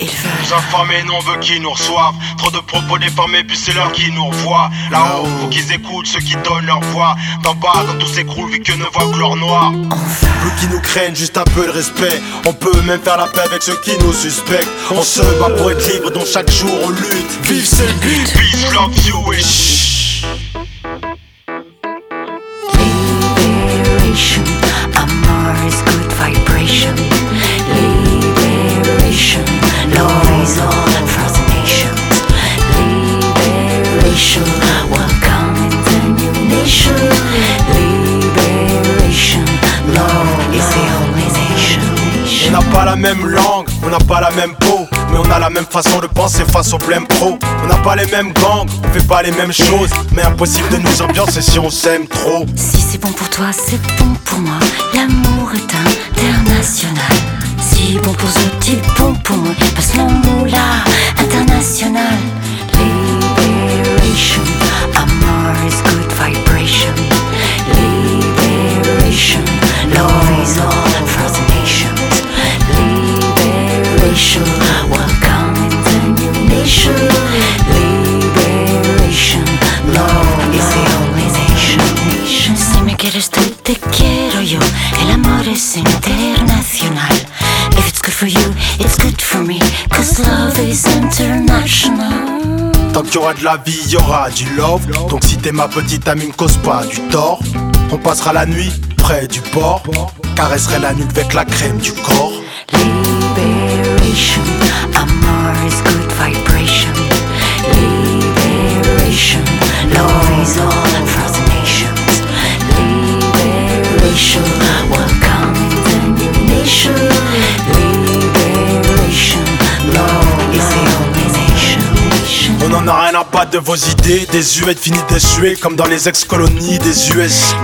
Ils veulent nous informer, non, on veut qu'ils nous reçoivent. Trop de propos déformés, puis c'est l'heure qui nous revoient. Là-haut, faut qu'ils écoutent ceux qui donnent leur voix. D'en bas, quand tout s'écroule, vu que ne voient que leur noir. Plus qui nous craignent, juste un peu de respect. On peut même faire la paix avec ceux qui nous suspectent. On se bat pour être libre, dont chaque jour on lutte. Vive c'est le but. Peace, love you et shh. liberation. Amor is good vibration. Liberation. Love is all for the nations. Liberation. Welcome in the new nation. Liberation. Love is the only nation. On n'a pas la même langue, on n'a pas la même peau, mais on a la même façon de penser face au blême pro. On n'a pas les mêmes gangs, on fait pas les mêmes choses, mais impossible de nous ambiancer si on s'aime trop. Si c'est bon pour toi, c'est bon pour moi. L'amour est international. Si bon pour eux, c'est bon pour moi. Passe mon mot là, international. Liberation, amor is good vibration. Liberation, love is all for the nations. Liberation, welcome in the new nation. Liberation, love is the only nation. Si me quieres tú, te quiero yo. El amor es internacional. If it's good for you, it's good for me. Cause love is international. Tant qu'il y aura de la vie, il y aura du love. Donc si t'es ma petite amie, me cause pas du tort. On passera la nuit près du port. Caresserai la nuque avec la crème du corps. Liberation, amor is good vibration. Liberation, love is all for the nations. Liberation, welcome in the new nation. Liberation, love is the only nation. On en a rien à battre de vos idées. Des huettes finies d'échouer comme dans les ex-colonies des US.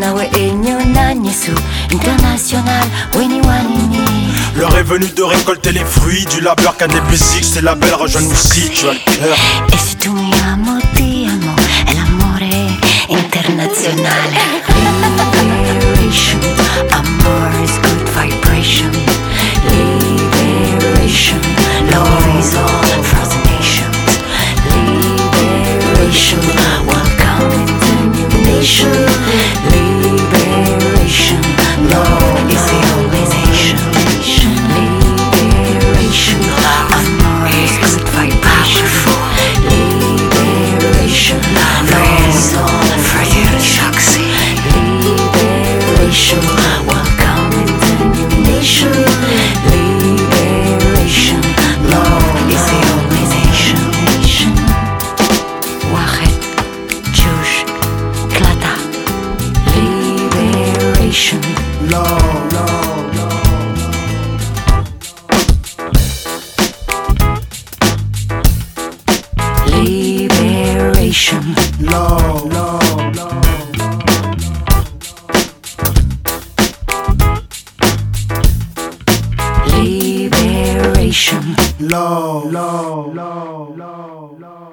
International, winnie wanini. L'heure est venue de récolter les fruits du labeur qu'a des musiques. Ces labels rejoignent-nous si tu as le cœur. E se tu mi amo, ti amo. El amore internazionale. Liberation, amor is good vibration. Liberation, love is all for the nations. Liberation, welcome in the new nation. Liberation, love is the only nation. Liberation, amor is good vibration. Liberation, love is all for you, Shoxy. Liberation, welcome in the new nation. Liberation, love is the only nation. Wahed, Jush, Klata. Liberation. Love, love, Liberation. love, love, love. Liberation. Love, love, love, love, love.